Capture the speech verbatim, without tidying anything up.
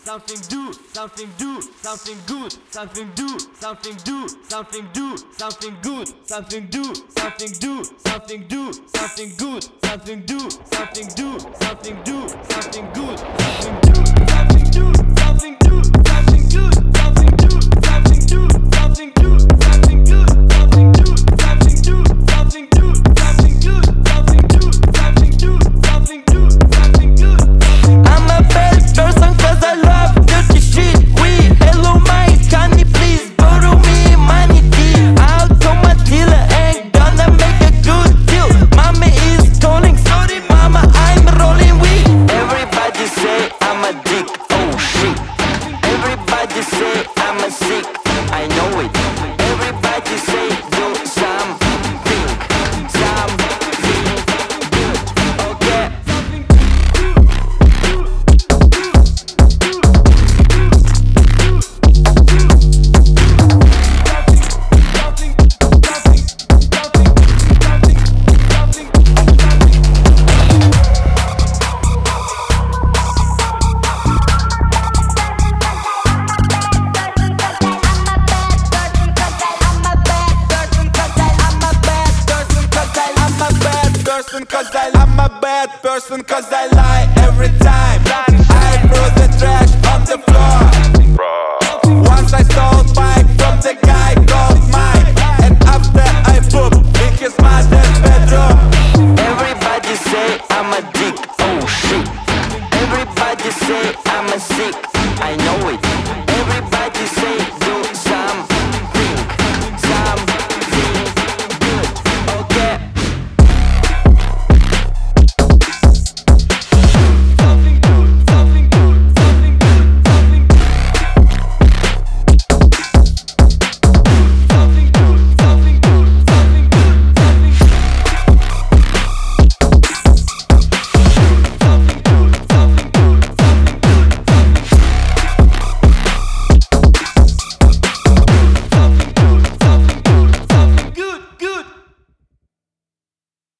something do, something do, something good, something do, something do, something do, something good, something do, something do, something do, something good, something do, something do, something do, something good, something do, something do, something do, something good, something do, something do, something do, something good, something do, something do, something do, something good, something do, something do, something do, something good. I'm a bad person cause I love dirty shit. We hello my Johnny, please borrow me money deep. I'll tell my dealer ain't gonna make a good deal. Mama is calling, sorry mama, I'm rolling weed. Everybody say I'm a dick, oh shit. Everybody say I'm a sick, I know it. Everybody say do something, something good, okay. Cause I, I'm a bad person, cause I lie every time. I throw the trash on the floor. Once I stole bike from the guy called Mike, and after I poop in his mother's bedroom. Everybody say I'm a dick, oh shit. Everybody say I'm a sick, I know it. Everybody say do